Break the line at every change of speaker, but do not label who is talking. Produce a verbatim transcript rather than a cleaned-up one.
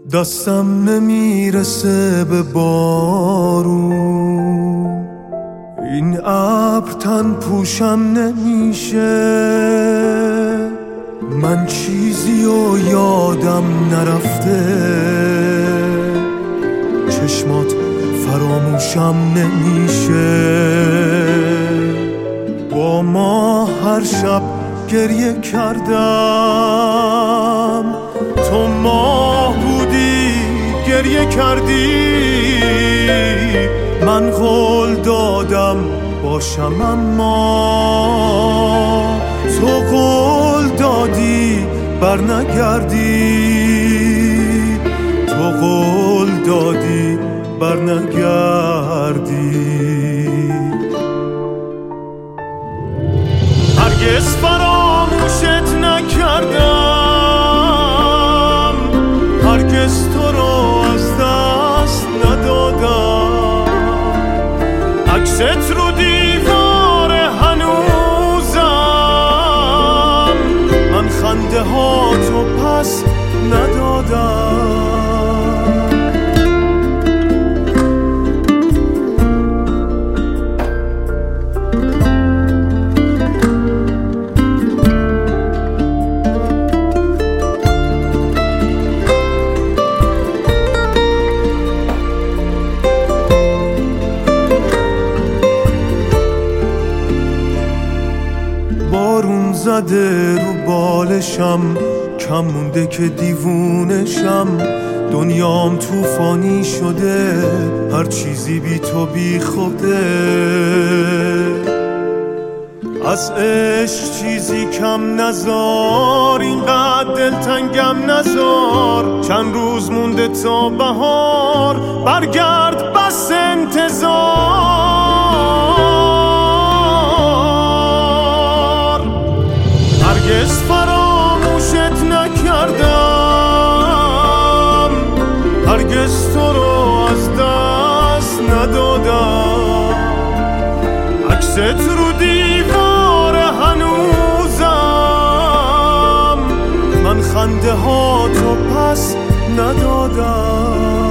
دستم نمیرسه به بارون، این ابر تن پوشم نمیشه. من چیزی و یادم نرفته، چشمات فراموشم نمیشه. با ما هر شب گریه کردم، تو ماه بودی گریه کردی. من قول دادم باشم اما تو قول دادی برنگردی. تو قول دادی برنگردی. هرگز فراموشت نکردم، هرگز تو رو از دست ندادم. عکست رو دیوار هنوزم، من خنده ها تو پس ندادم. بارون زده رو بالشم، کم مونده که دیوونشم. دنیام طوفانی شده، هر چیزی بی تو بی خوده. از عشق چیزی کم نزار، اینقدر دلتنگم نزار. چند روز مونده تا بهار، برگرد بس انتظار. هرگز فراموشت نکردم، هرگز تو رو از دست ندادم. عکست رو دیوار هنوزم، من خنده ها تو پس ندادم.